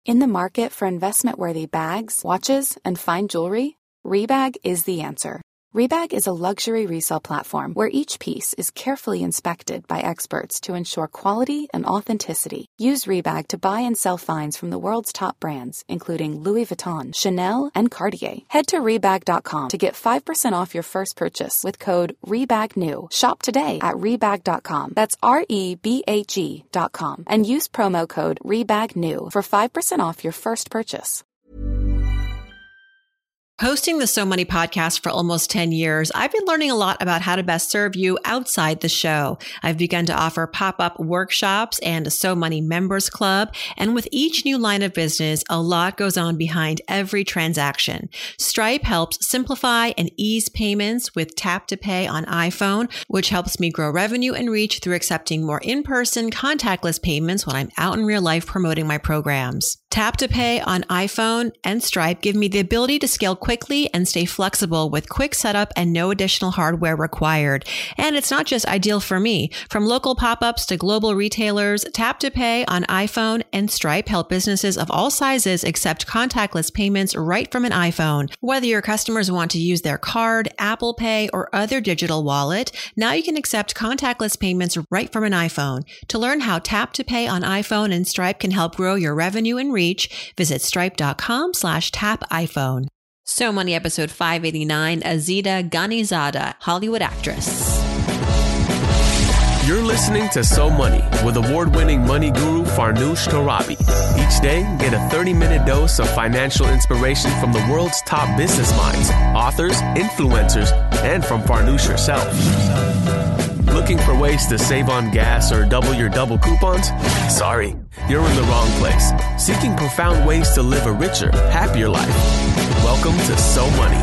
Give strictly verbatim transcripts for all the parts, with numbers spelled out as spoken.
In the market for investment-worthy bags, watches, and fine jewelry, Rebag is the answer. Rebag is a luxury resale platform where each piece is carefully inspected by experts to ensure quality and authenticity. Use Rebag to buy and sell finds from the world's top brands, including Louis Vuitton, Chanel, and Cartier. Head to Rebag dot com to get five percent off your first purchase with code REBAGNEW. Shop today at Rebag dot com. That's R E B A G dot com. And use promo code REBAGNEW for five percent off your first purchase. Hosting the So Money podcast for almost ten years, I've been learning a lot about how to best serve you outside the show. I've begun to offer pop-up workshops and a So Money members club. And with each new line of business, a lot goes on behind every transaction. Stripe helps simplify and ease payments with Tap to Pay on iPhone, which helps me grow revenue and reach through accepting more in-person contactless payments when I'm out in real life promoting my programs. Tap to Pay on iPhone and Stripe give me the ability to scale quickly and stay flexible with quick setup and no additional hardware required. And it's not just ideal for me. From local pop-ups to global retailers, Tap to Pay on iPhone and Stripe help businesses of all sizes accept contactless payments right from an iPhone. Whether your customers want to use their card, Apple Pay, or other digital wallet, now you can accept contactless payments right from an iPhone. To learn how Tap to Pay on iPhone and Stripe can help grow your revenue and reach, visit stripe.com slash tap iPhone. So Money episode five eighty-nine, Azita Ghanizada, Hollywood actress. You're listening to So Money with award-winning money guru Farnoosh Torabi. Each day, get a thirty-minute dose of financial inspiration from the world's top business minds, authors, influencers, and from Farnoosh herself. Looking for ways to save on gas or double your double coupons? Sorry, you're in the wrong place. Seeking profound ways to live a richer, happier life. Welcome to So Money.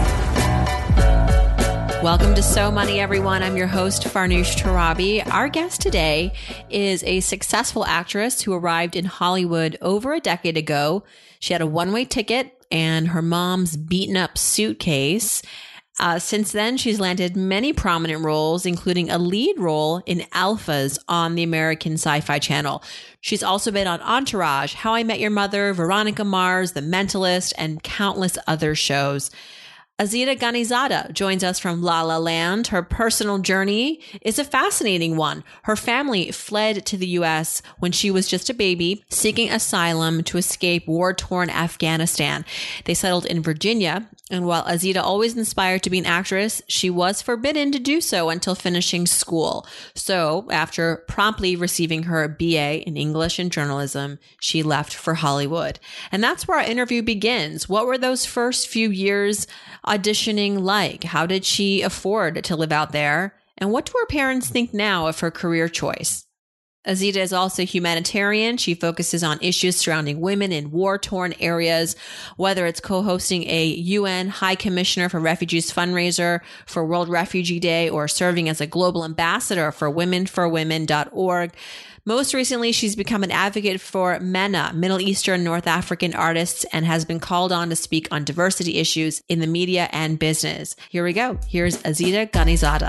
Welcome to So Money, everyone. I'm your host, Farnoosh Torabi. Our guest today is a successful actress who arrived in Hollywood over a decade ago. She had a one-way ticket and her mom's beaten-up suitcase. Uh, since then, she's landed many prominent roles, including a lead role in Alphas on the American Sci-Fi Channel. She's also been on Entourage, How I Met Your Mother, Veronica Mars, The Mentalist, and countless other shows. Azita Ghanizada joins us from La La Land. Her personal journey is a fascinating one. Her family fled to the U S when she was just a baby, seeking asylum to escape war-torn Afghanistan. They settled in Virginia, and while Azita always inspired to be an actress, she was forbidden to do so until finishing school. So, after promptly receiving her B A in English and journalism, she left for Hollywood. And that's where our interview begins. What were those first few years auditioning like? How did she afford to live out there? And what do her parents think now of her career choice? Azita is also a humanitarian. She focuses on issues surrounding women in war-torn areas, whether it's co-hosting a U N High Commissioner for Refugees fundraiser for World Refugee Day or serving as a global ambassador for women for women dot org. Most recently, she's become an advocate for MENA, Middle Eastern North African artists, and has been called on to speak on diversity issues in the media and business. Here we go. Here's Azita Ghanizada.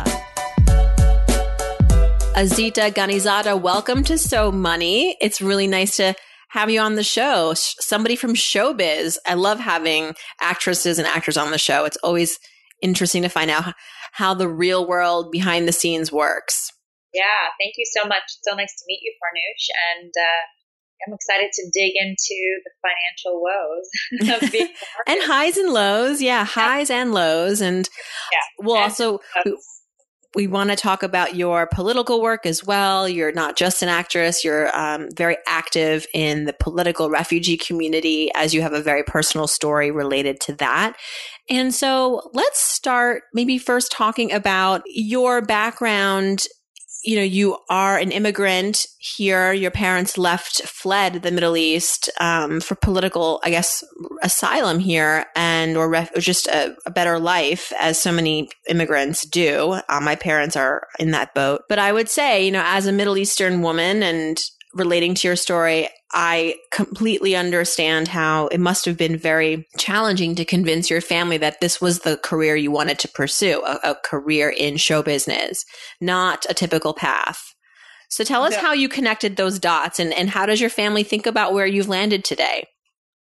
Azita Ghanizada, welcome to So Money. It's really nice to have you on the show. Somebody from showbiz. I love having actresses and actors on the show. It's always interesting to find out how the real world behind the scenes works. Yeah, thank you so much. It's so nice to meet you, Farnoosh. And uh, I'm excited to dig into the financial woes of being and highs and lows. Yeah, highs yeah. and lows. And yeah. we'll and also... We, we want to talk about your political work as well. You're not just an actress. You're um, very active in the political refugee community, as you have a very personal story related to that. And so let's start maybe first talking about your background. You know, you are an immigrant here. Your parents left, fled the Middle East um, for political, I guess, asylum here and or, ref- or just a, a better life, as so many immigrants do. Uh, my parents are in that boat. But I would say, you know, as a Middle Eastern woman and relating to your story, I completely understand how it must have been very challenging to convince your family that this was the career you wanted to pursue, a, a career in show business, not a typical path. So tell us yeah. how you connected those dots and, and how does your family think about where you've landed today?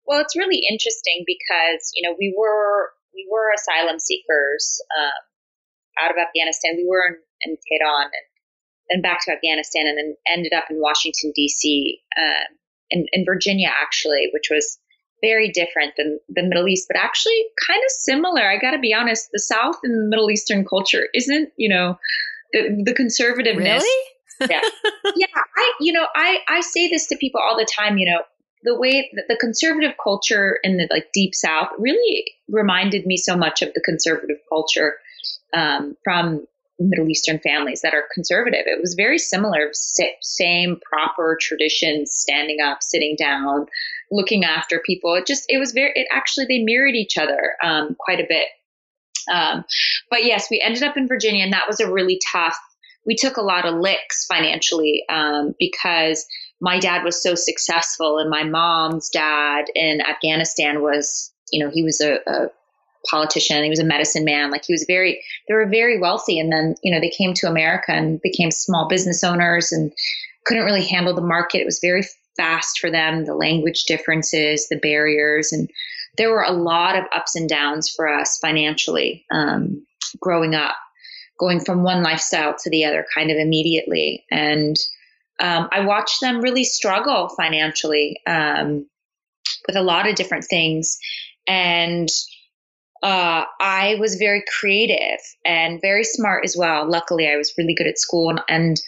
Well, it's really interesting because, you know, we were we were asylum seekers um, out of Afghanistan. We were in, in Tehran and then back to Afghanistan, and then ended up in Washington, D C, um, in, in Virginia, actually, which was very different than the Middle East, but actually kind of similar. I got to be honest, the South and the Middle Eastern culture isn't, you know, the, the conservativeness. Really? Yeah. Yeah. I, you know, I, I say this to people all the time, you know, the way that the conservative culture in the like deep South really reminded me so much of the conservative culture um, from Middle Eastern families that are conservative. It was very similar, same proper traditions, standing up, sitting down, looking after people. It just, it was very, it actually, they mirrored each other um, quite a bit. Um, but yes, we ended up in Virginia, and that was a really tough, we took a lot of licks financially um, because my dad was so successful, and my mom's dad in Afghanistan was, you know, he was a, a politician. He was a medicine man. Like he was very, they were very wealthy. And then, you know, they came to America and became small business owners and couldn't really handle the market. It was very fast for them, the language differences, the barriers. And there were a lot of ups and downs for us financially um, growing up, going from one lifestyle to the other kind of immediately. And um, I watched them really struggle financially um, with a lot of different things. And Uh, I was very creative and very smart as well. Luckily, I was really good at school, and, and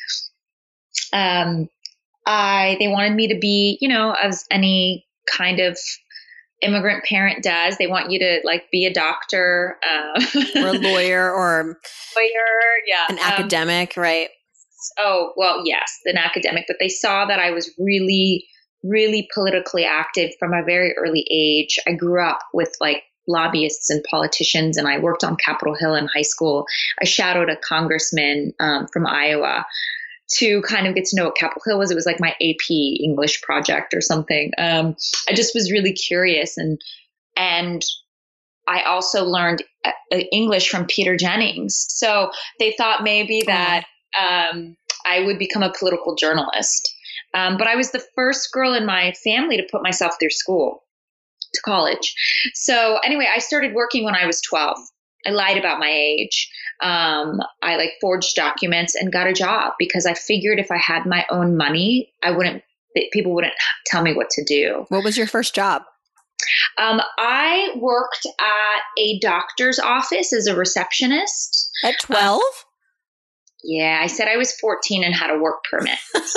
um, I they wanted me to be, you know, as any kind of immigrant parent does. They want you to like be a doctor uh, or a lawyer or lawyer, yeah, an um, academic, right? Oh, well, yes, an academic. But they saw that I was really, really politically active from a very early age. I grew up with like lobbyists and politicians, and I worked on Capitol Hill in high school. I shadowed a congressman um, from Iowa to kind of get to know what Capitol Hill was. It was like my A P English project or something. Um, I just was really curious, and and I also learned uh, English from Peter Jennings. So they thought maybe that um, I would become a political journalist. Um, but I was the first girl in my family to put myself through school, to college. So anyway, I started working when I was twelve. I lied about my age. Um, I like forged documents and got a job because I figured if I had my own money, I wouldn't, people wouldn't tell me what to do. What was your first job? Um, I worked at a doctor's office as a receptionist. At twelve? Um, yeah, I said I was fourteen and had a work permit.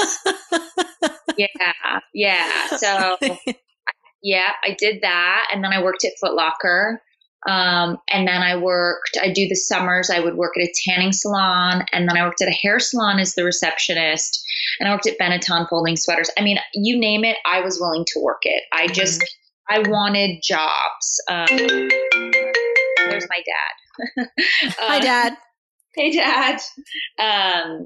yeah, yeah. So yeah, I did that. And then I worked at Foot Locker. Um, and then I worked, I do the summers, I would work at a tanning salon. And then I worked at a hair salon as the receptionist. And I worked at Benetton folding sweaters. I mean, you name it, I was willing to work it. I just, mm-hmm. I wanted jobs. Um, there's my dad. Hi, Dad. Hey, Dad. Um,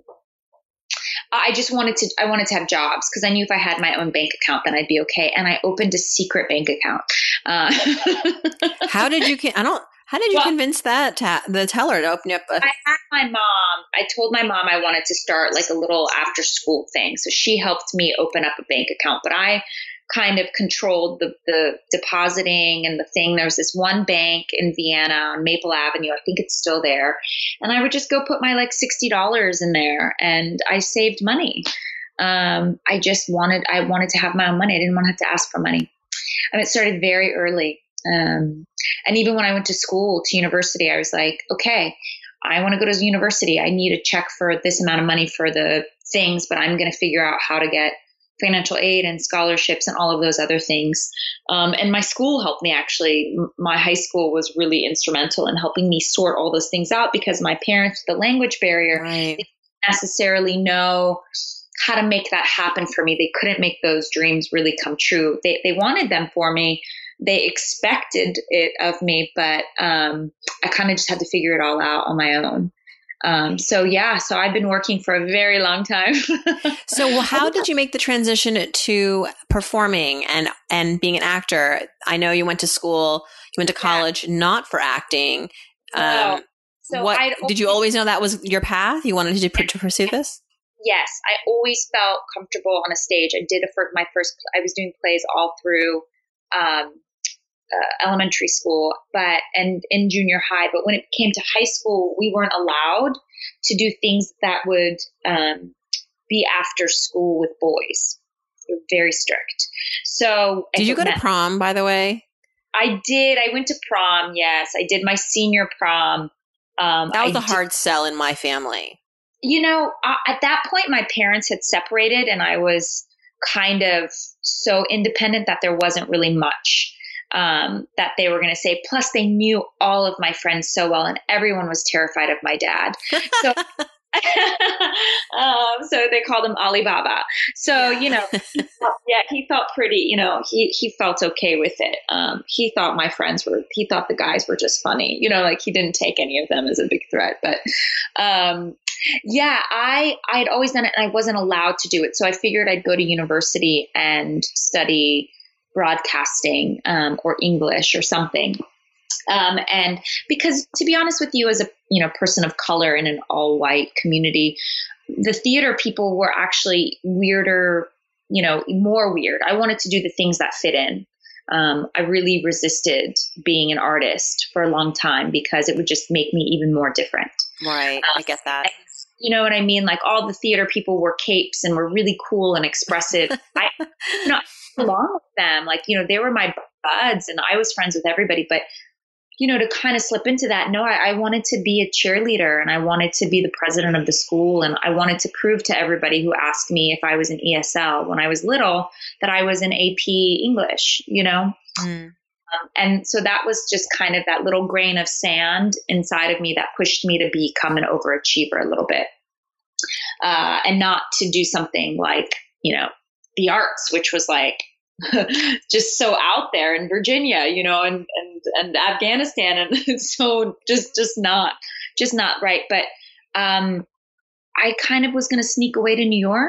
I just wanted to, I wanted to have jobs because I knew if I had my own bank account, then I'd be okay. And I opened a secret bank account. Uh, how did you, I don't, how did you well, convince that, ta- the teller to open up? A- I had my mom, I told my mom I wanted to start like a little after school thing. So she helped me open up a bank account, but I kind of controlled the, the depositing and the thing. There was this one bank in Vienna on Maple Avenue. I think it's still there. And I would just go put my like sixty dollars in there and I saved money. Um, I just wanted, I wanted to have my own money. I didn't want to have to ask for money. And it started very early. Um, and even when I went to school, to university, I was like, okay, I want to go to university. I need a check for this amount of money for the things, but I'm going to figure out how to get financial aid and scholarships and all of those other things. Um, and my school helped me actually. My high school was really instrumental in helping me sort all those things out because my parents, the language barrier, right. they didn't necessarily know how to make that happen for me. They couldn't make those dreams really come true. They they wanted them for me. They expected it of me, but um, I kind of just had to figure it all out on my own. Um, so yeah, so I've been working for a very long time. So well, how did you make the transition to performing and, and being an actor? I know you went to school, you went to college, yeah. not for acting. Um, oh, so what, I'd did you always know that was your path? You wanted to, to pursue this? Yes. I always felt comfortable on a stage. I did it for my first, I was doing plays all through um, uh, elementary school, but and in junior high. But when it came to high school, we weren't allowed to do things that would um, be after school with boys. They were very strict. So did you go meant, to prom, by the way? I did. I went to prom. Yes, I did my senior prom. Um, that was I a hard did, sell in my family. You know, uh, at that point, my parents had separated, and I was kind of so independent that there wasn't really much um, that they were going to say. Plus, they knew all of my friends so well, and everyone was terrified of my dad. So, um, so they called him Alibaba. So, yeah. you know, he felt, yeah, he felt pretty, you know, he, he felt okay with it. Um, he thought my friends were, he thought the guys were just funny, you know, like he didn't take any of them as a big threat. But um, yeah, I, I had always done it, and I wasn't allowed to do it. So I figured I'd go to university and study broadcasting um, or English or something. Um, and because, to be honest with you, as a you know person of color in an all white community, the theater people were actually weirder, you know, more weird. I wanted to do the things that fit in. Um, I really resisted being an artist for a long time because it would just make me even more different. Right. Um, I get that. And, you know what I mean? Like all the theater people wore capes and were really cool and expressive. I, you know, I belong with them. Like, you know, they were my buds and I was friends with everybody, but you know, to kind of slip into that, no, I, I wanted to be a cheerleader and I wanted to be the president of the school. And I wanted to prove to everybody who asked me if I was an E S L when I was little that I was an A P English, you know? Mm. Um, and so that was just kind of that little grain of sand inside of me that pushed me to become an overachiever a little bit uh, and not to do something like, you know, the arts, which was like, just so out there in Virginia, you know, and, and, and Afghanistan. And so just, just not, just not right. But, um, I kind of was going to sneak away to New York,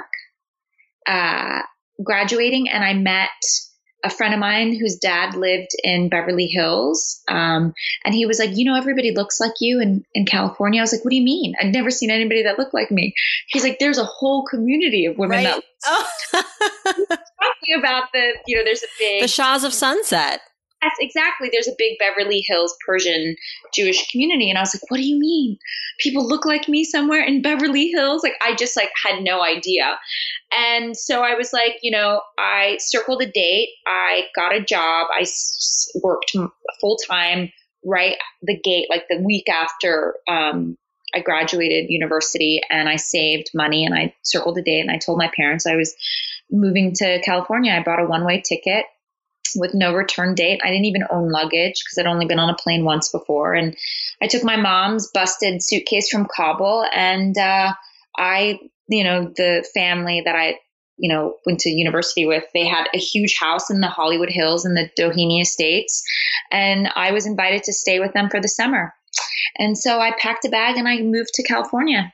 uh, graduating. And I met a friend of mine whose dad lived in Beverly Hills. Um, and he was like, you know, everybody looks like you in, in California. I was like, what do you mean? I'd never seen anybody that looked like me. He's like, there's a whole community of women right? that oh. talking about the, you know, there's a big the Shahs of Sunset. Yes, exactly. There's a big Beverly Hills Persian Jewish community. And I was like, what do you mean? People look like me somewhere in Beverly Hills? Like, I just like had no idea. And so I was like, you know, I circled a date. I got a job. I s- worked full time right the gate, like the week after um, I graduated university, and I saved money and I circled a date and I told my parents I was moving to California. I bought a one-way ticket with no return date. I didn't even own luggage because I'd only been on a plane once before. And I took my mom's busted suitcase from Kabul, and uh, I, you know, the family that I, you know, went to university with, they had a huge house in the Hollywood Hills in the Doheny Estates. And I was invited to stay with them for the summer. And so I packed a bag and I moved to California.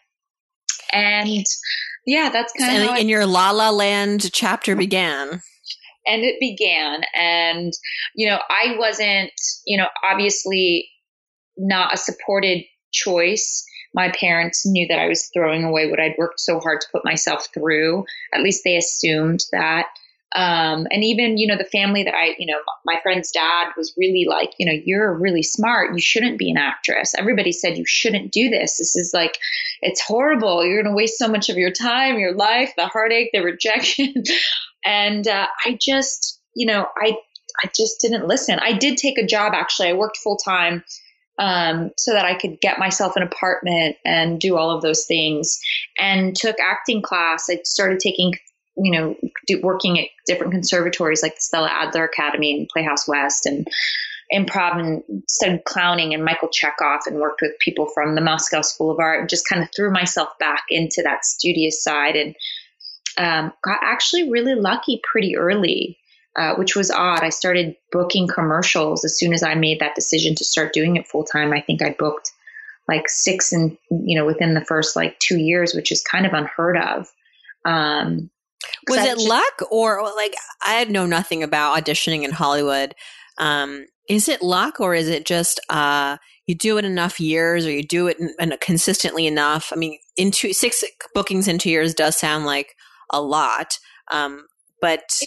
And yeah, that's kind of how in I- your La La Land chapter began. And it began. And, you know, I wasn't, you know, obviously not a supported choice. My parents knew that I was throwing away what I'd worked so hard to put myself through. At least they assumed that. Um, and even, you know, the family that I, you know, my friend's dad was really like, you know, you're really smart. You shouldn't be an actress. Everybody said you shouldn't do this. This is like, it's horrible. You're going to waste so much of your time, your life, the heartache, the rejection. And uh, I just, you know, I I just didn't listen. I did take a job, actually. I worked full time um, so that I could get myself an apartment and do all of those things, and took acting class. I started taking, you know, do, working at different conservatories like the Stella Adler Academy and Playhouse West and improv, and studied clowning and Michael Chekhov, and worked with people from the Moscow School of Art, and just kind of threw myself back into that studious side. And Um, got actually really lucky pretty early, uh, which was odd. I started booking commercials as soon as I made that decision to start doing it full time. I think I booked like six and, you know, within the first like two years, which is kind of unheard of. Um, was I it just, luck or like, I know nothing about auditioning in Hollywood. Um, is it luck or is it just, uh, you do it enough years or you do it in, in consistently enough? I mean, in two, six bookings in two years does sound like a lot. Um, but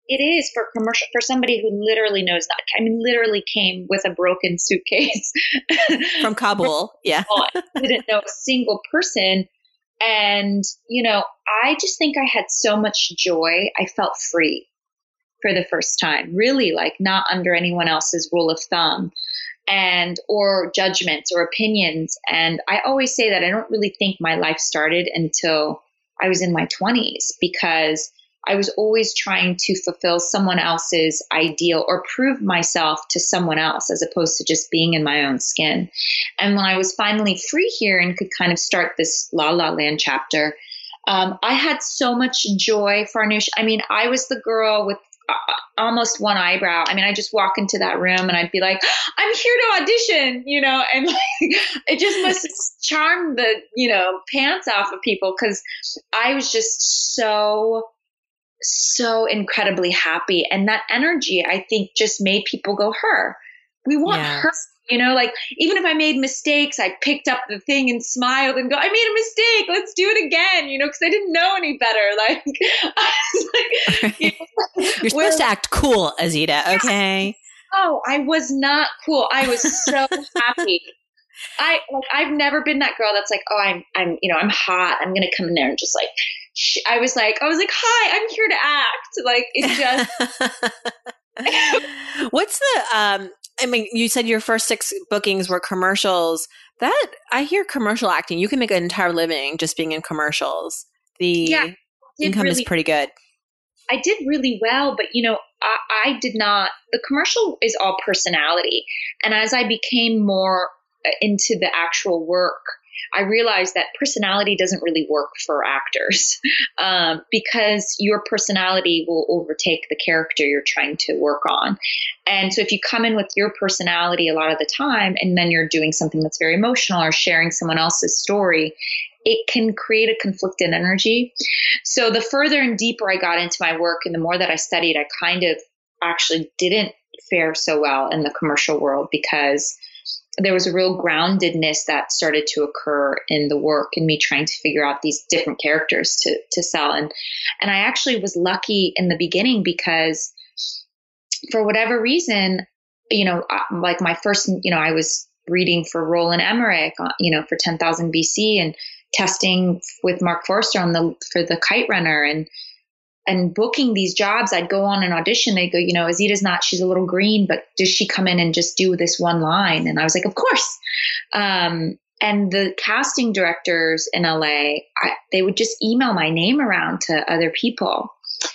It is for commercial, for somebody who literally knows not, I mean, literally came with a broken suitcase from Kabul. Yeah. Didn't know a single person. And, you know, I just think I had so much joy. I felt free for the first time, really, like not under anyone else's rule of thumb and, or judgments or opinions. And I always say that I don't really think my life started until I was in my twenties, because I was always trying to fulfill someone else's ideal or prove myself to someone else as opposed to just being in my own skin. And when I was finally free here and could kind of start this La La Land chapter, um, I had so much joy, Farnoosh. I mean, I was the girl with uh, almost one eyebrow. I mean, I just walk into that room and I'd be like, I'm here to audition, you know, and like, it just must charm the, you know, pants off of people, because I was just so so incredibly happy. And that energy, I think, just made people go, her, we want yeah. her, you know, like even if I made mistakes, I picked up the thing and smiled and go, I made a mistake. Let's do it again. You know, cause I didn't know any better. Like, I was like, you know, you're supposed to act cool, Azita. Okay. Oh, I was not cool. I was so happy. I like, I've never been that girl that's like, oh, I'm, I'm, you know, I'm hot. I'm going to come in there and just like, I was like, I was like, hi, I'm here to act. Like it just. What's the, um, I mean, you said your first six bookings were commercials. That I hear commercial acting, you can make an entire living just being in commercials. The yeah, income really, is pretty good. I did really well, but you know, I, I did not, the commercial is all personality. And as I became more into the actual work, I realized that personality doesn't really work for actors um, because your personality will overtake the character you're trying to work on. And so if you come in with your personality a lot of the time, and then you're doing something that's very emotional or sharing someone else's story, it can create a conflicted energy. So the further and deeper I got into my work and the more that I studied, I kind of actually didn't fare so well in the commercial world, because there was a real groundedness that started to occur in the work and me trying to figure out these different characters to, to sell. And, and I actually was lucky in the beginning because for whatever reason, you know, like my first, you know, I was reading for Roland Emmerich, you know, for ten thousand B C and testing with Mark Forster on the, for the Kite Runner and, and booking these jobs. I'd go on an audition. They'd go, you know, Azita's not, she's a little green, but does she come in and just do this one line? And I was like, of course. Um, and the casting directors in L A, I, they would just email my name around to other people.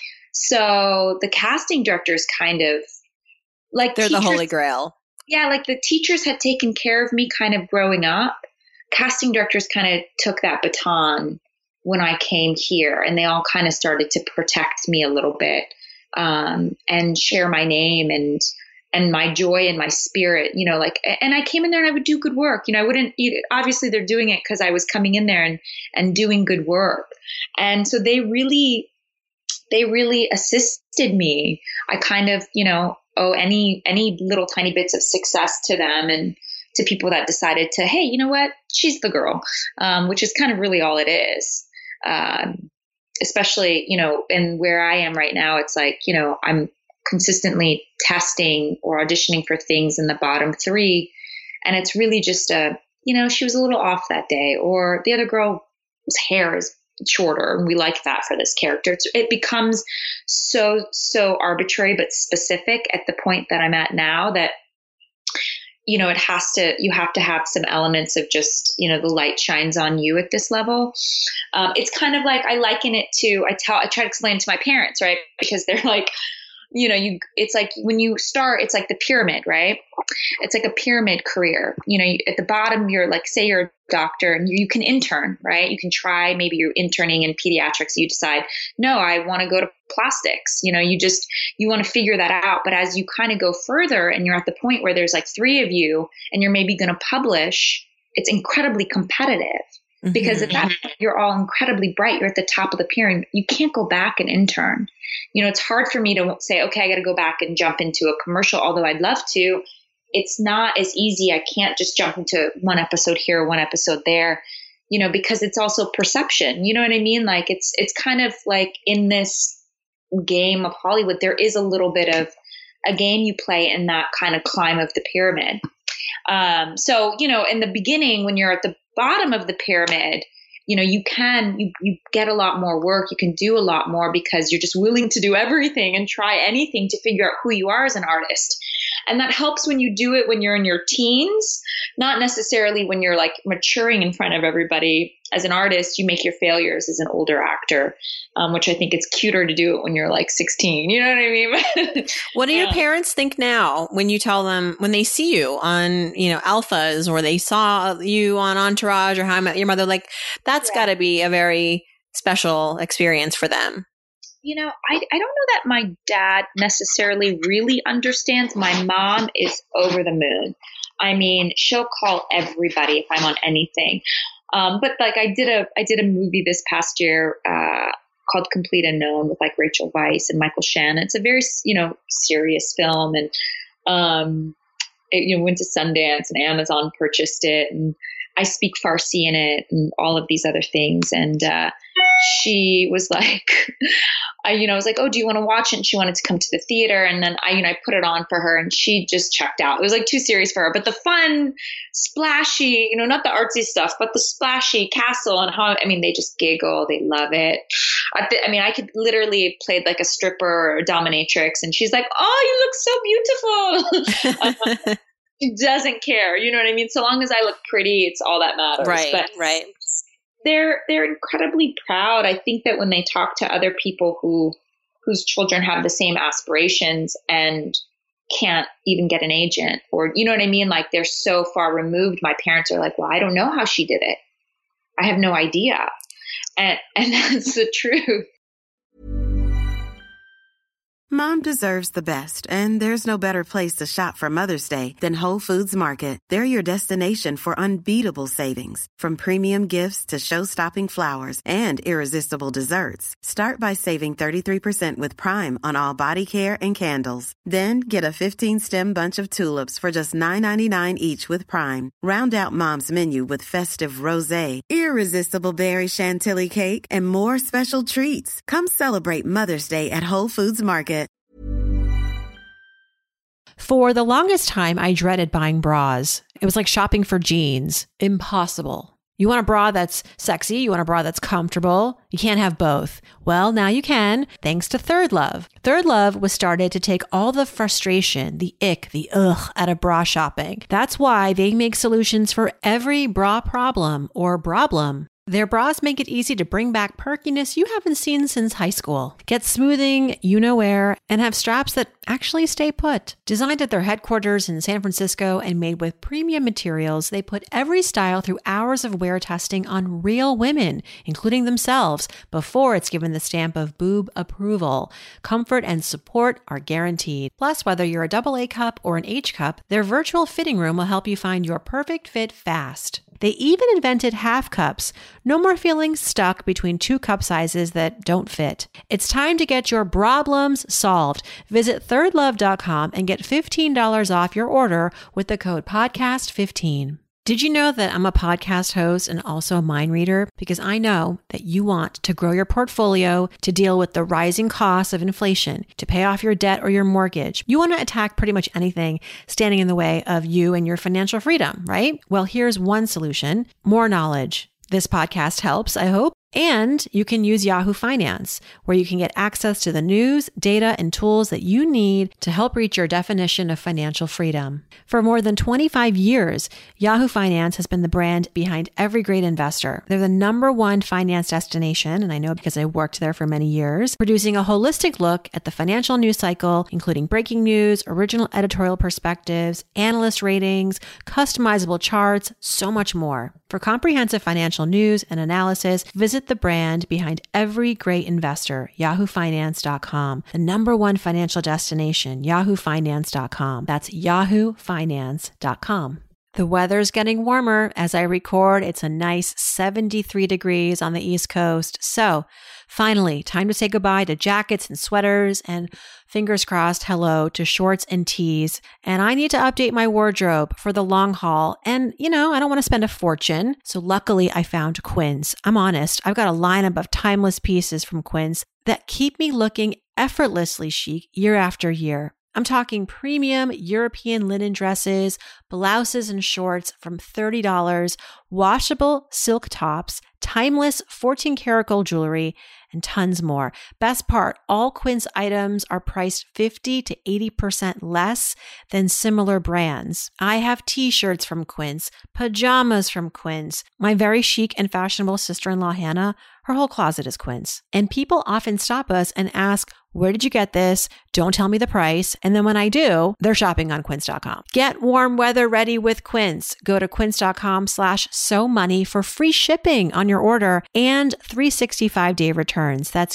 So the casting directors kind of like, they're teachers, the holy grail. Yeah. Like the teachers had taken care of me kind of growing up. Casting directors kind of took that baton when I came here, and they all kind of started to protect me a little bit, um, and share my name and, and my joy and my spirit, you know, like, and I came in there and I would do good work. You know, I wouldn't, obviously they're doing it because I was coming in there and, and doing good work. And so they really, they really assisted me. I kind of, you know, owe any, any little tiny bits of success to them and to people that decided to, hey, you know what, she's the girl, um, which is kind of really all it is. Um, especially, you know, and where I am right now, it's like, you know, I'm consistently testing or auditioning for things in the bottom three. And it's really just a, you know, she was a little off that day, or the other girl's hair is shorter and we like that for this character. It's, it becomes so, so arbitrary, but specific at the point that I'm at now that, you know, it has to, you have to have some elements of just, you know, the light shines on you at this level. Um, it's kind of like, I liken it to, I tell, I try to explain it to my parents, right? Because they're like, you know, you, it's like when you start, it's like the pyramid, right? It's like a pyramid career. You know, you, at the bottom, you're like, say you're a doctor and you, you can intern, right? You can try, maybe you're interning in pediatrics. You decide, no, I want to go to plastics. You know, you just, you want to figure that out. But as you kind of go further and you're at the point where there's like three of you and you're maybe going to publish, it's incredibly competitive. Because at that point, you're all incredibly bright. You're at the top of the pyramid. You can't go back and intern. You know, it's hard for me to say, okay, I got to go back and jump into a commercial, although I'd love to. It's not as easy. I can't just jump into one episode here, one episode there, you know, because it's also perception. You know what I mean? Like it's, it's kind of like in this game of Hollywood, there is a little bit of a game you play in that kind of climb of the pyramid. Um, so, you know, in the beginning, when you're at the bottom of the pyramid, you know, you can, you, you get a lot more work. You can do a lot more because you're just willing to do everything and try anything to figure out who you are as an artist. And that helps when you do it when you're in your teens, not necessarily when you're like maturing in front of everybody. As an artist, you make your failures as an older actor, um, which I think it's cuter to do it when you're like sixteen. You know what I mean? What do yeah. your parents think now when you tell them, when they see you on, you know, Alphas, or they saw you on Entourage or How I Met Your Mother? Like, that's yeah. got to be a very special experience for them. You know, I, I don't know that my dad necessarily really understands. My mom is over the moon. I mean, she'll call everybody if I'm on anything. Um, but like I did a I did a movie this past year uh, called Complete Unknown with like Rachel Weisz and Michael Shannon. It's a very, you know, serious film, and um, it, you know, went to Sundance and Amazon purchased it, and I speak Farsi in it and all of these other things. And uh, she was like, I, you know, I was like, oh, do you want to watch it? And she wanted to come to the theater. And then I, you know, I put it on for her and she just checked out. It was like too serious for her. But the fun, splashy, you know, not the artsy stuff, but the splashy castle and how, I mean, they just giggle. They love it. I, th- I mean, I could literally played like a stripper or a dominatrix. And she's like, oh, you look so beautiful. uh, She doesn't care. You know what I mean? So long as I look pretty, it's all that matters. Right, but right. They're they're incredibly proud. I think that when they talk to other people who whose children have the same aspirations and can't even get an agent, or you know what I mean? Like they're so far removed. My parents are like, well, I don't know how she did it. I have no idea. And and that's the truth. Mom deserves the best, and there's no better place to shop for Mother's Day than Whole Foods Market. They're your destination for unbeatable savings, from premium gifts to show-stopping flowers and irresistible desserts. Start by saving thirty-three percent with Prime on all body care and candles. Then get a fifteen-stem bunch of tulips for just nine ninety-nine each with Prime. Round out Mom's menu with festive rosé, irresistible berry chantilly cake, and more special treats. Come celebrate Mother's Day at Whole Foods Market. For the longest time, I dreaded buying bras. It was like shopping for jeans. Impossible. You want a bra that's sexy. You want a bra that's comfortable. You can't have both. Well, now you can, thanks to Third Love. Third Love was started to take all the frustration, the ick, the ugh out of bra shopping. That's why they make solutions for every bra problem or problem. Their bras make it easy to bring back perkiness you haven't seen since high school. Get smoothing, you know where, and have straps that actually stay put. Designed at their headquarters in San Francisco and made with premium materials, they put every style through hours of wear testing on real women, including themselves, before it's given the stamp of boob approval. Comfort and support are guaranteed. Plus, whether you're a double A cup or an H cup, their virtual fitting room will help you find your perfect fit fast. They even invented half cups. No more feeling stuck between two cup sizes that don't fit. It's time to get your problems solved. Visit third love dot com and get fifteen dollars off your order with the code podcast fifteen. Did you know that I'm a podcast host and also a mind reader? Because I know that you want to grow your portfolio, to deal with the rising costs of inflation, to pay off your debt or your mortgage. You want to attack pretty much anything standing in the way of you and your financial freedom, right? Well, here's one solution: more knowledge. This podcast helps, I hope. And you can use Yahoo Finance, where you can get access to the news, data, and tools that you need to help reach your definition of financial freedom. For more than twenty-five years, Yahoo Finance has been the brand behind every great investor. They're the number one finance destination, and I know because I worked there for many years, producing a holistic look at the financial news cycle, including breaking news, original editorial perspectives, analyst ratings, customizable charts, so much more. For comprehensive financial news and analysis, visit the brand behind every great investor, yahoo finance dot com. The number one financial destination, yahoo finance dot com. That's yahoo finance dot com. The weather's getting warmer. As I record, it's a nice seventy-three degrees on the East Coast. So finally, time to say goodbye to jackets and sweaters, and fingers crossed, hello to shorts and tees. And I need to update my wardrobe for the long haul. And, you know, I don't want to spend a fortune. So luckily, I found Quince. I'm honest, I've got a lineup of timeless pieces from Quince that keep me looking effortlessly chic year after year. I'm talking premium European linen dresses, blouses and shorts from thirty dollars, washable silk tops, timeless fourteen karat gold jewelry, and tons more. Best part, all Quince items are priced fifty to eighty percent less than similar brands. I have t-shirts from Quince, pajamas from Quince. My very chic and fashionable sister-in-law, Hannah, her whole closet is Quince. And people often stop us and ask, where did you get this? Don't tell me the price. And then when I do, they're shopping on quince dot com. Get warm weather ready with Quince. Go to quince dot com slash so money for free shipping on your order and three hundred sixty-five day returns. That's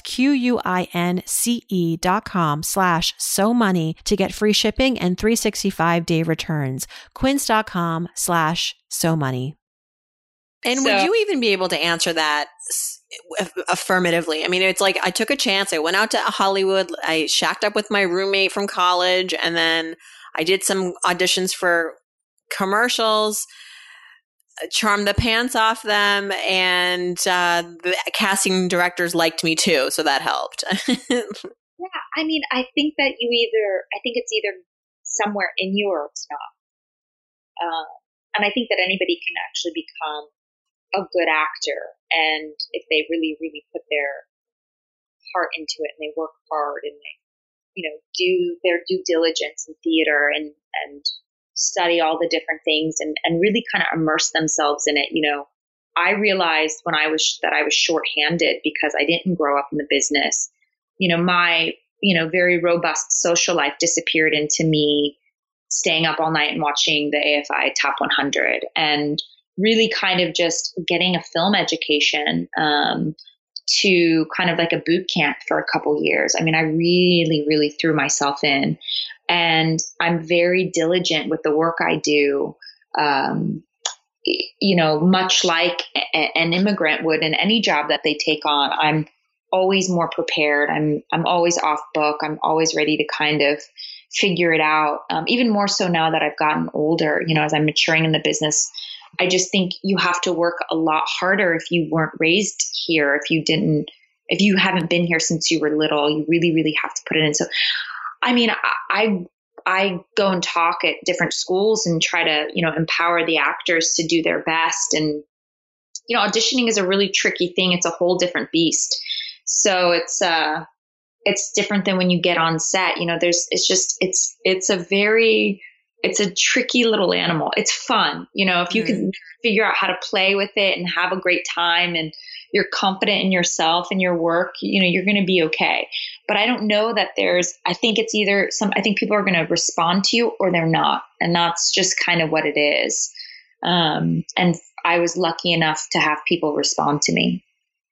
Q-U-I-N-C-E dot com slash so money to get free shipping and three hundred sixty-five day returns. Quince dot com slash so money. And So- would you even be able to answer that s- affirmatively? I mean, it's like I took a chance. I went out to Hollywood. I shacked up with my roommate from college, and then I did some auditions for commercials, charmed the pants off them, and uh, the casting directors liked me too, so that helped. Yeah, I mean, I think that you either, I think it's either somewhere in you or it's not. Uh, and I think that anybody can actually become a good actor, and if they really, really put their heart into it and they work hard and they, you know, do their due diligence in theater and, and study all the different things and, and really kind of immerse themselves in it. You know, I realized when I was, that I was shorthanded because I didn't grow up in the business. You know, my, you know, very robust social life disappeared into me staying up all night and watching the A F I Top one hundred and really kind of just getting a film education um, to kind of like a boot camp for a couple years. I mean, I really, really threw myself in, and I'm very diligent with the work I do. Um, you know, much like a- an immigrant would in any job that they take on, I'm always more prepared. I'm, I'm always off book. I'm always ready to kind of figure it out. Um, even more so now that I've gotten older, you know, as I'm maturing in the business, I just think you have to work a lot harder if you weren't raised here, if you didn't, if you haven't been here since you were little, you really, really have to put it in. So, I mean, I, I go and talk at different schools and try to, you know, empower the actors to do their best. And, you know, auditioning is a really tricky thing. It's a whole different beast. So it's, uh, it's different than when you get on set, you know, there's, it's just, it's, it's a very, it's a tricky little animal. It's fun. You know, if you mm. can figure out how to play with it and have a great time and you're confident in yourself and your work, you know, you're going to be okay. But I don't know that there's, I think it's either some, I think people are going to respond to you or they're not. And that's just kind of what it is. Um, and I was lucky enough to have people respond to me.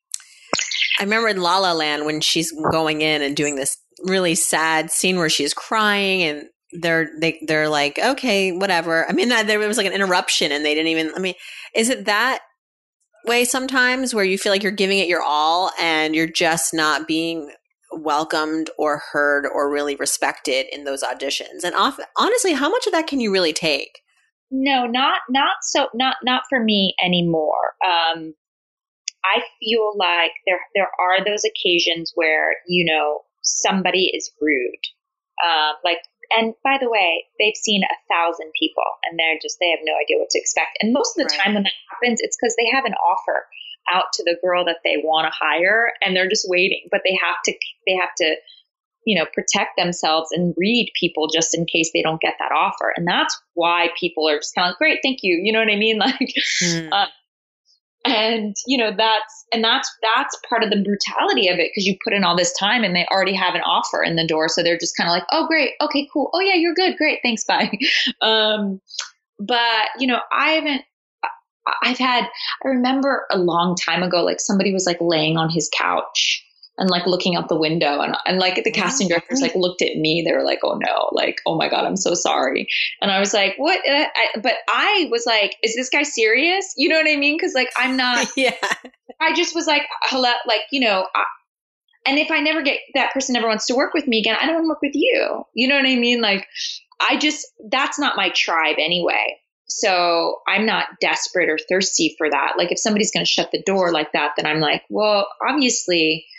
I remember in La La Land when she's going in and doing this really sad scene where she's crying and they're they they're like, okay, whatever. I mean, that there was like an interruption and they didn't even. I mean, is it that way sometimes where you feel like you're giving it your all and you're just not being welcomed or heard or really respected in those auditions? And off, honestly, how much of that can you really take? No, not not so not not for me anymore. Um, I feel like there there are those occasions where, you know, somebody is rude, uh, like. And by the way, they've seen a thousand people and they're just, they have no idea what to expect. And most of the right. time when that happens, it's because they have an offer out to the girl that they want to hire and they're just waiting, but they have to, they have to, you know, protect themselves and read people just in case they don't get that offer. And that's why people are just kind of like, great, thank you. You know what I mean? Like, mm. uh, and you know, that's, and that's, that's part of the brutality of it. Cause you put in all this time and they already have an offer in the door. So they're just kind of like, oh, great. Okay, cool. Oh yeah, you're good. Great. Thanks. Bye. Um, but you know, I haven't, I've had, I remember a long time ago, like somebody was like laying on his couch and like looking out the window and, and like the casting directors like looked at me, they were like, oh no, like, oh my God, I'm so sorry. And I was like, what? I, but I was like, is this guy serious? You know what I mean? Cause like, I'm not, yeah. I just was like, hello, like, you know, I, and if I never get, that person never wants to work with me again, I don't want to work with you. You know what I mean? Like, I just, that's not my tribe anyway. So I'm not desperate or thirsty for that. Like if somebody's going to shut the door like that, then I'm like, well, obviously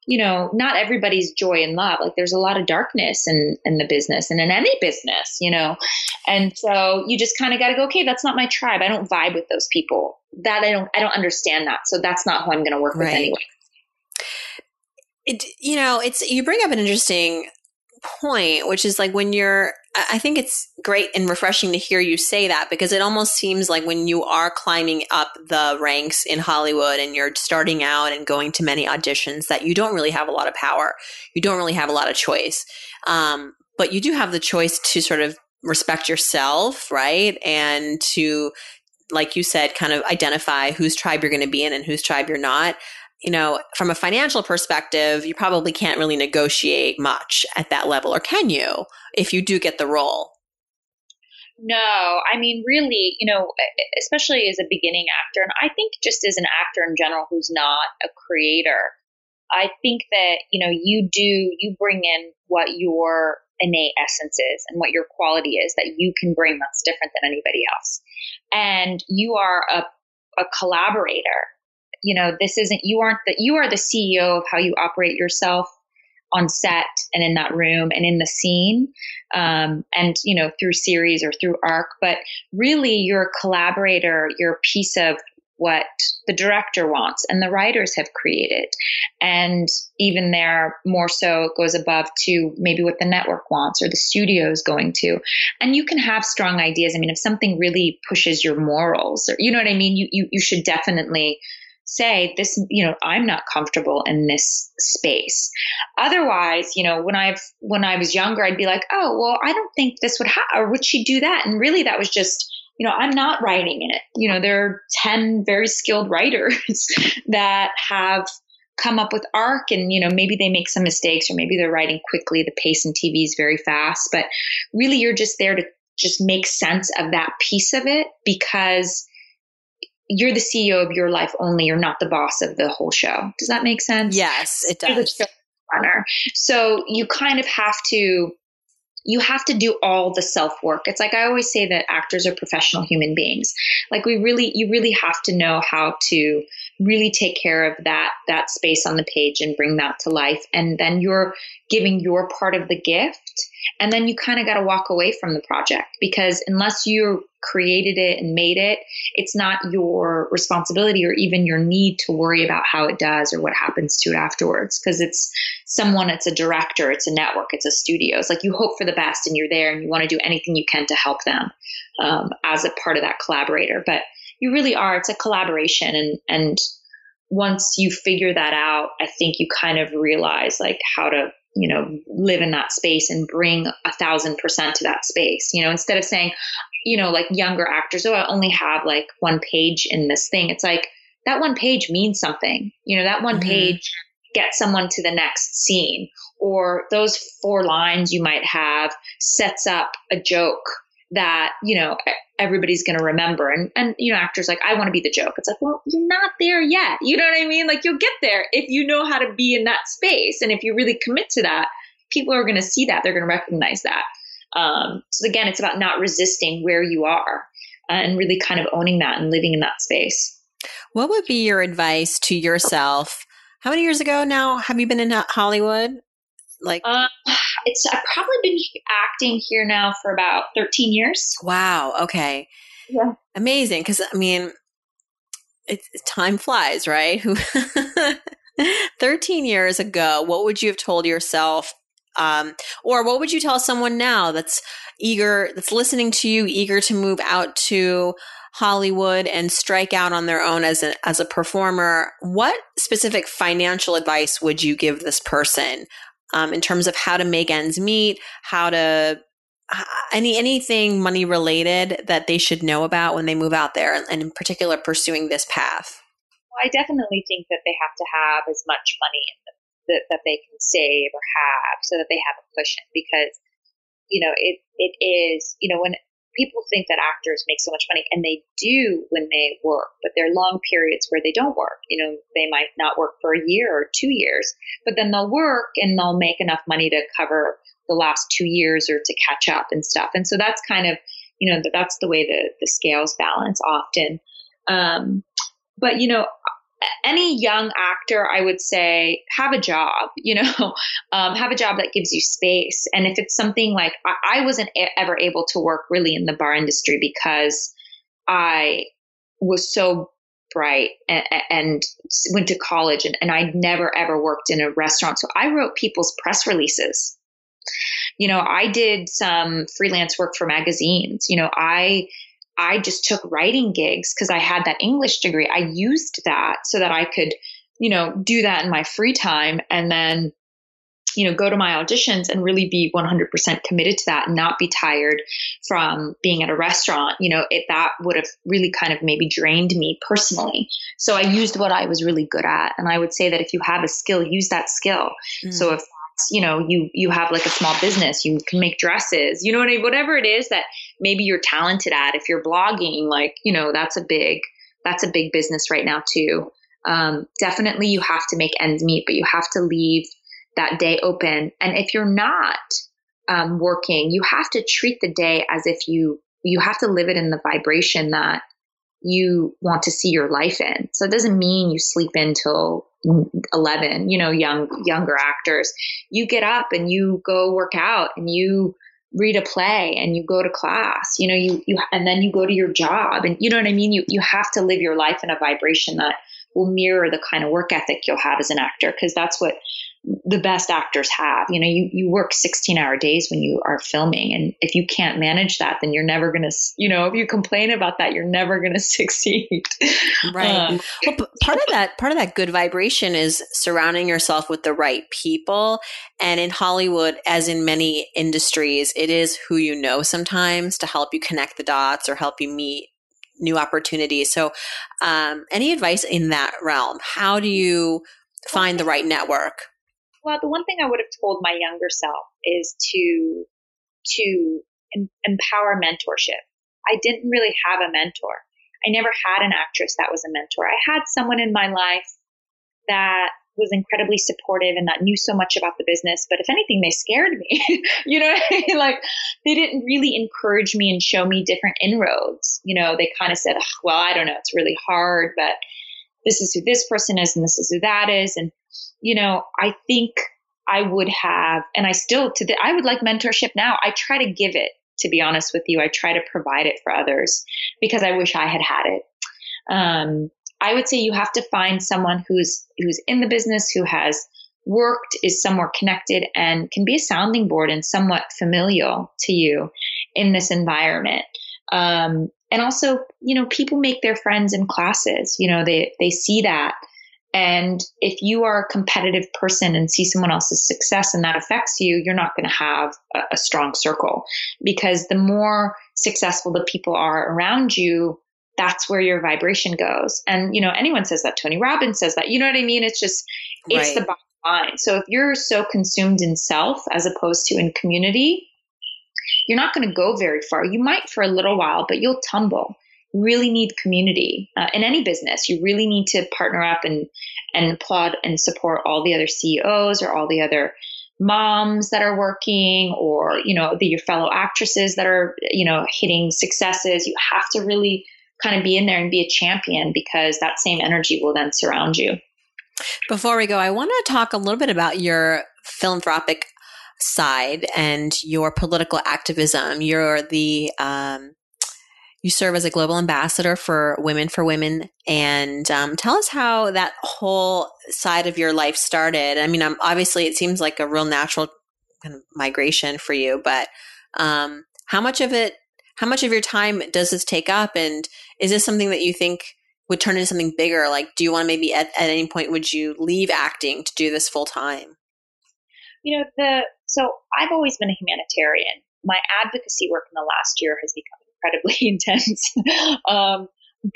you know, not everybody's joy and love. Like there's a lot of darkness in, in the business and in any business, you know? And so you just kind of got to go, okay, that's not my tribe. I don't vibe with those people. That I don't, I don't understand that. So that's not who I'm going to work right. with anyway. It, you know, it's, you bring up an interesting point, which is like when you're, I think it's great and refreshing to hear you say that, because it almost seems like when you are climbing up the ranks in Hollywood and you're starting out and going to many auditions, that you don't really have a lot of power. You don't really have a lot of choice. Um, but you do have the choice to sort of respect yourself, right? And to, like you said, kind of identify whose tribe you're going to be in and whose tribe you're not. You know, from a financial perspective, you probably can't really negotiate much at that level, or can you, if you do get the role? No, I mean, really, you know, especially as a beginning actor, and I think just as an actor in general who's not a creator, I think that, you know, you do, you bring in what your innate essence is and what your quality is that you can bring that's different than anybody else. And you are a, a collaborator. You know, this isn't, you aren't the, you are the C E O of how you operate yourself on set and in that room and in the scene, um, and, you know, through series or through arc, but really you're a collaborator, you're a piece of what the director wants and the writers have created. And even there, more so, it goes above to maybe what the network wants or the studio is going to. And you can have strong ideas. I mean, if something really pushes your morals, or, you know what I mean? You, you, you should definitely say this, you know, I'm not comfortable in this space. Otherwise, you know, when I've, when I was younger, I'd be like, oh, well, I don't think this would happen, or would she do that? And really that was just, you know, I'm not writing in it. You know, there are ten very skilled writers that have come up with arc, and, you know, maybe they make some mistakes, or maybe they're writing quickly. The pace in T V is very fast, but really you're just there to just make sense of that piece of it, because you're the C E O of your life only. You're not the boss of the whole show. Does that make sense? Yes, it does. You're the showrunner. So you kind of have to, you have to do all the self-work. It's like, I always say that actors are professional human beings. Like we really, you really have to know how to really take care of that, that space on the page and bring that to life. And then you're giving your part of the gift. And then you kind of got to walk away from the project, because unless you created it and made it, it's not your responsibility or even your need to worry about how it does or what happens to it afterwards. Because it's someone, it's a director, it's a network, it's a studio. It's like you hope for the best and you're there and you want to do anything you can to help them um, as a part of that collaborator. But you really are, it's a collaboration. And, and once you figure that out, I think you kind of realize like how to, you know, live in that space and bring a thousand percent to that space, you know, instead of saying, you know, like younger actors, oh, I only have like one page in this thing. It's like that one page means something, you know, that one mm-hmm. page gets someone to the next scene, or those four lines you might have sets up a joke that, you know, everybody's going to remember. And, and, you know, actors like, I want to be the joke. It's like, well, you're not there yet. You know what I mean? Like you'll get there if you know how to be in that space. And if you really commit to that, people are going to see that. They're going to recognize that. Um, so again, it's about not resisting where you are uh, and really kind of owning that and living in that space. What would be your advice to yourself? How many years ago now have you been in Hollywood? Like, uh, it's, I've probably been acting here now for about thirteen years. Wow. Okay. Yeah. Amazing. Cause I mean, it's, time flies, right? thirteen years ago, what would you have told yourself? Um, or what would you tell someone now that's eager, that's listening to you, eager to move out to Hollywood and strike out on their own as a, as a performer? What specific financial advice would you give this person? Um, in terms of how to make ends meet, how to any anything money related that they should know about when they move out there, and in particular pursuing this path? Well, I definitely think that they have to have as much money in them that, that they can save or have, so that they have a cushion. Because you know it it is you know when people think that actors make so much money, and they do when they work, but there are long periods where they don't work. You know, they might not work for a year or two years, but then they'll work and they'll make enough money to cover the last two years or to catch up and stuff. And so that's kind of, you know, that's the way the, the scales balance often. Um, but, you know, any young actor, I would say, have a job, you know, um, have a job that gives you space. And if it's something like, I, I wasn't a- ever able to work really in the bar industry because I was so bright and, and went to college, and, and I'd never ever worked in a restaurant. So I wrote people's press releases. You know, I did some freelance work for magazines. You know, I I just took writing gigs because I had that English degree. I used that so that I could, you know, do that in my free time, and then, you know, go to my auditions and really be one hundred percent committed to that and not be tired from being at a restaurant. You know, it, that would have really kind of maybe drained me personally. So I used what I was really good at. And I would say that if you have a skill, use that skill. Mm. So if, you know, you, you have like a small business, you can make dresses, you know what I mean? Whatever it is that maybe you're talented at, if you're blogging, like, you know, that's a big, that's a big business right now too. Um, definitely you have to make ends meet, but you have to leave that day open. And if you're not um, working, you have to treat the day as if you, you have to live it in the vibration that you want to see your life in. So it doesn't mean you sleep until eleven, you know, young, younger actors. You get up and you go work out and you read a play and you go to class, you know, you, you, and then you go to your job, and you know what I mean? You, you have to live your life in a vibration that will mirror the kind of work ethic you'll have as an actor. Cause that's what the best actors have. You know, you, you work sixteen hour days when you are filming. And if you can't manage that, then you're never going to, you know, if you complain about that, you're never going to succeed. Right. Um, well, p- part of that, part of that good vibration is surrounding yourself with the right people. And in Hollywood, as in many industries, it is who you know sometimes to help you connect the dots or help you meet new opportunities. So, um, any advice in that realm? How do you find the right network? Well, the one thing I would have told my younger self is to to em- empower mentorship. I didn't really have a mentor. I never had an actress that was a mentor. I had someone in my life that was incredibly supportive and that knew so much about the business. But if anything, they scared me. You know what I mean? Like, they didn't really encourage me and show me different inroads. You know, they kind of said, oh, well, I don't know, it's really hard, but this is who this person is and this is who that is. And, you know, I think I would have, and I still, to the, I would like mentorship now. I try to give it, to be honest with you. I try to provide it for others because I wish I had had it. Um, I would say you have to find someone who's, who's in the business, who has worked, is somewhat connected, and can be a sounding board and somewhat familial to you in this environment. Um, and also, you know, people make their friends in classes, you know, they, they see that. And if you are a competitive person and see someone else's success and that affects you, you're not going to have a, a strong circle, because the more successful the people are around you, that's where your vibration goes. And, you know, anyone says that. Tony Robbins says that. You know what I mean? It's just, it's right. The bottom line. So if you're so consumed in self as opposed to in community, you're not going to go very far. You might for a little while, but you'll tumble. You really need community uh, in any business. You really need to partner up and, and applaud and support all the other C E Os or all the other moms that are working, or, you know, the, your fellow actresses that are, you know, hitting successes. You have to really kind of be in there and be a champion, because that same energy will then surround you. Before we go, I want to talk a little bit about your philanthropic side and your political activism. You're the, um, you serve as a global ambassador for Women for Women. And um, tell us how that whole side of your life started. I mean, um, obviously it seems like a real natural kind of migration for you, but um, how much of it, how much of your time does this take up? And is this something that you think would turn into something bigger? Like, do you want to maybe at, at any point, would you leave acting to do this full time? You know, the, so I've always been a humanitarian. My advocacy work in the last year has become incredibly intense um,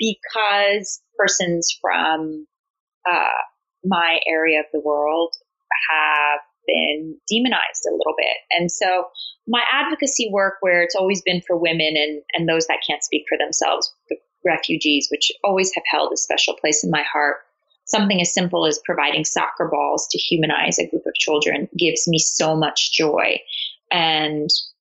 because persons from uh, my area of the world have been demonized a little bit. And so my advocacy work, where it's always been for women and, and those that can't speak for themselves, the refugees, which always have held a special place in my heart, something as simple as providing soccer balls to humanize a group of children gives me so much joy. And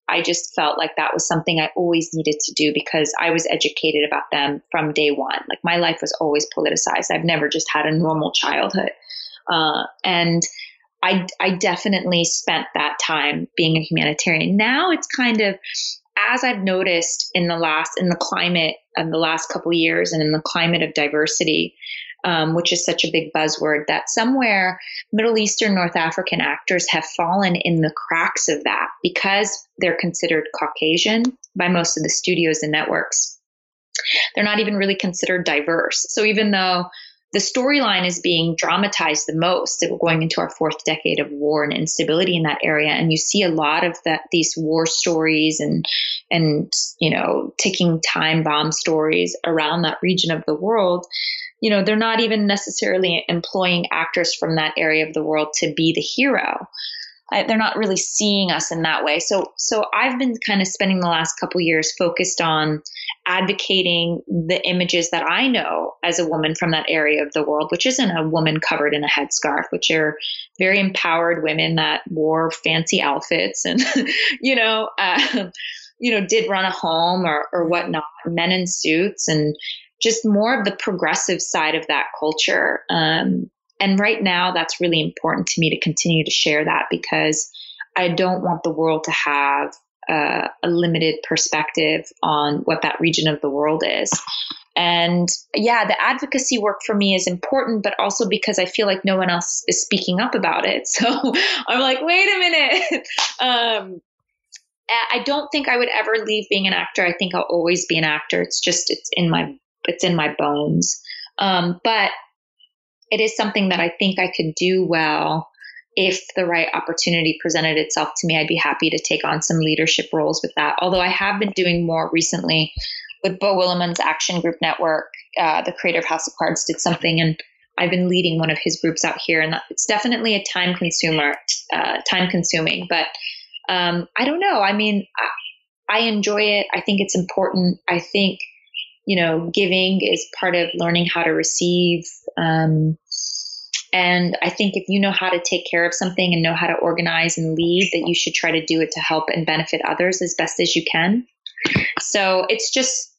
I just felt like that was something I always needed to do because I was educated about them from day one. Like my life was always politicized. I've never just had a normal childhood. Uh, and I, I definitely spent that time being a humanitarian. Now it's kind of, as I've noticed in the last, in the climate of the last couple of years and in the climate of diversity, um, which is such a big buzzword, that somewhere Middle Eastern, North African actors have fallen in the cracks of that because they're considered Caucasian by most of the studios and networks. They're not even really considered diverse. So even though the storyline is being dramatized the most, that we're going into our fourth decade of war and instability in that area, and you see a lot of that, these war stories and and you know ticking time bomb stories around that region of the world. You know, they're not even necessarily employing actors from that area of the world to be the hero. I, they're not really seeing us in that way. So, so I've been kind of spending the last couple years focused on advocating the images that I know as a woman from that area of the world, which isn't a woman covered in a headscarf, which are very empowered women that wore fancy outfits and, you know, uh, you know, did run a home or, or whatnot, men in suits, and just more of the progressive side of that culture. Um, and right now, that's really important to me to continue to share that because I don't want the world to have uh, a limited perspective on what that region of the world is. And yeah, the advocacy work for me is important, but also because I feel like no one else is speaking up about it. So I'm like, wait a minute. um, I don't think I would ever leave being an actor. I think I'll always be an actor. It's just, it's in my It's in my bones. Um, but it is something that I think I could do well if the right opportunity presented itself to me. I'd be happy to take on some leadership roles with that. Although I have been doing more recently with Beau Willimon's Action Group Network. Uh, the creator of House of Cards did something, and I've been leading one of his groups out here. And it's definitely a time consumer, uh, time consuming. But um, I don't know. I mean, I, I enjoy it. I think it's important. I think you know, giving is part of learning how to receive. Um, and I think if you know how to take care of something and know how to organize and lead, that you should try to do it to help and benefit others as best as you can. So it's just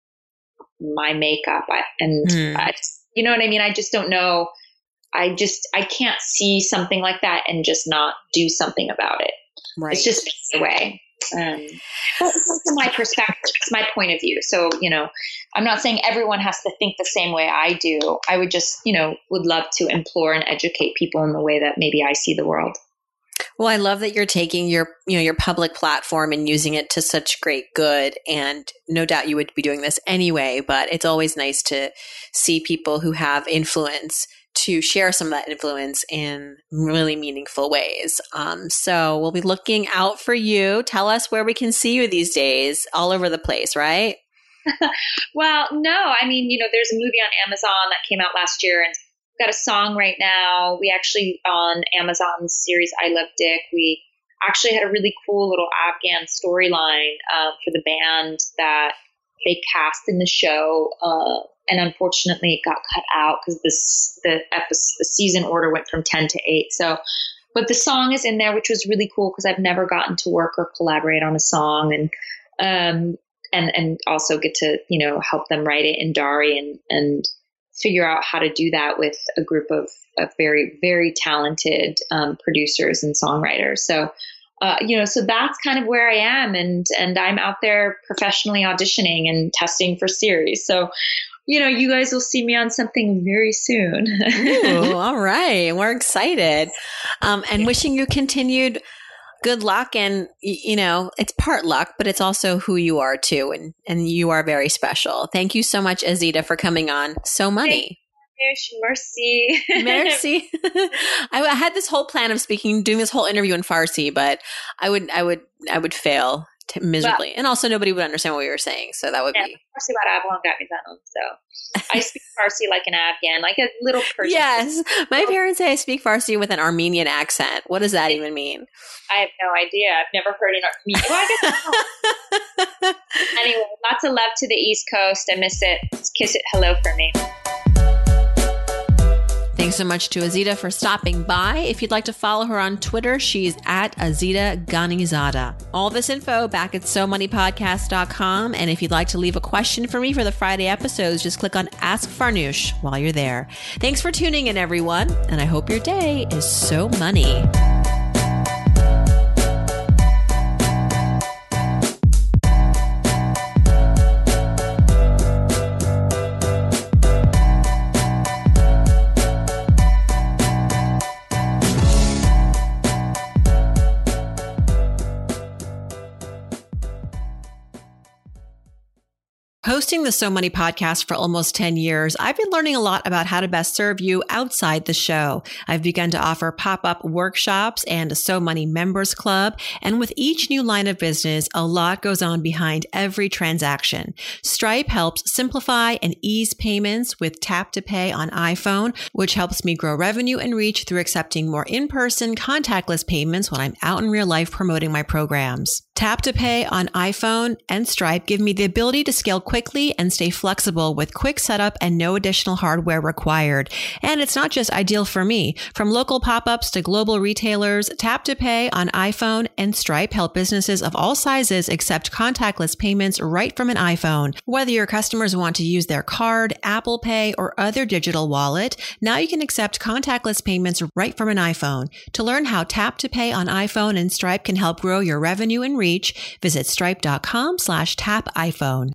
my makeup. I, and mm. I just, you know what I mean? I just don't know. I just, I can't see something like that and just not do something about it. Right. It's just the way. Um, from my perspective, it's my point of view. So, you know, I'm not saying everyone has to think the same way I do. I would just, you know, would love to implore and educate people in the way that maybe I see the world. Well, I love that you're taking your, you know, your public platform and using it to such great good. And no doubt you would be doing this anyway, but it's always nice to see people who have influence to share some of that influence in really meaningful ways. Um, so we'll be looking out for you. Tell us where we can see you these days, all over the place, right? Well, no, I mean, you know, there's a movie on Amazon that came out last year, and we've got a song right now. We actually, on Amazon's series, I Love Dick, we actually had a really cool little Afghan storyline uh, for the band that they cast in the show. Uh, And unfortunately, it got cut out because this the episode, the season order went from ten to eight. So, but the song is in there, which was really cool because I've never gotten to work or collaborate on a song, and um and and also get to you know help them write it in Dari and and figure out how to do that with a group of of very very talented um, producers and songwriters. So. Uh, you know, so that's kind of where I am, and and I'm out there professionally auditioning and testing for series. So, you know, you guys will see me on something very soon. Ooh, all right. We're excited. Um, and wishing you continued good luck. And, you know, it's part luck, but it's also who you are too. And, and you are very special. Thank you so much, Azita, for coming on So Money. Merci. Merci. I, I had this whole plan of speaking, doing this whole interview in Farsi, but I would, I would, I would fail t- miserably, well, and also nobody would understand what we were saying. So that would yeah, be. Farsi baat Afghan got me done. So I speak Farsi like an Afghan, like a little Persian. Yes, my parents say I speak Farsi with an Armenian accent. What does that even mean? I have no idea. I've never heard an Armenian. Well, I guess anyway, lots of love to the East Coast. I miss it. Let's kiss it hello for me. Thanks Thanks so much to Azita for stopping by. If you'd like to follow her on Twitter, she's at Azita Ghanizada. All this info back at so money podcast dot com. And if you'd like to leave a question for me for the Friday episodes, just click on Ask Farnoosh while you're there. Thanks for tuning in, everyone. And I hope your day is so money. Hosting the So Money podcast for almost ten years, I've been learning a lot about how to best serve you outside the show. I've begun to offer pop-up workshops and a So Money members club. And with each new line of business, a lot goes on behind every transaction. Stripe helps simplify and ease payments with Tap to Pay on iPhone, which helps me grow revenue and reach through accepting more in-person contactless payments when I'm out in real life promoting my programs. Tap to Pay on iPhone and Stripe give me the ability to scale quickly and stay flexible with quick setup and no additional hardware required. And it's not just ideal for me. From local pop-ups to global retailers, Tap to Pay on iPhone and Stripe help businesses of all sizes accept contactless payments right from an iPhone. Whether your customers want to use their card, Apple Pay, or other digital wallet, now you can accept contactless payments right from an iPhone. To learn how Tap to Pay on iPhone and Stripe can help grow your revenue and reach, visit stripe.com slash tap iPhone.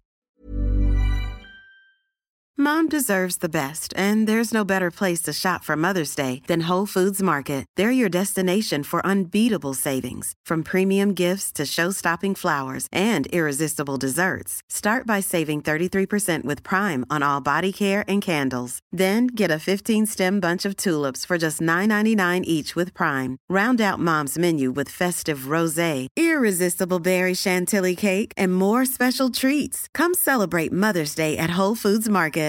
Mom deserves the best, and there's no better place to shop for Mother's Day than Whole Foods Market. They're your destination for unbeatable savings, from premium gifts to show-stopping flowers and irresistible desserts. Start by saving thirty-three percent with Prime on all body care and candles. Then get a fifteen-stem bunch of tulips for just nine ninety-nine each with Prime. Round out Mom's menu with festive rosé, irresistible berry chantilly cake, and more special treats. Come celebrate Mother's Day at Whole Foods Market.